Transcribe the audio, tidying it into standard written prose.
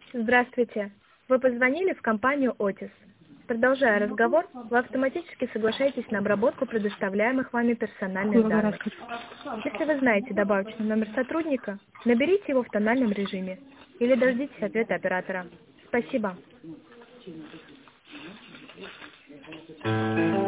Здравствуйте. Вы позвонили в компанию Otis. Продолжая разговор, вы автоматически соглашаетесь на обработку предоставляемых вами персональных данных. Если вы знаете добавочный номер сотрудника, наберите его в тональном режиме или дождитесь ответа оператора. Спасибо.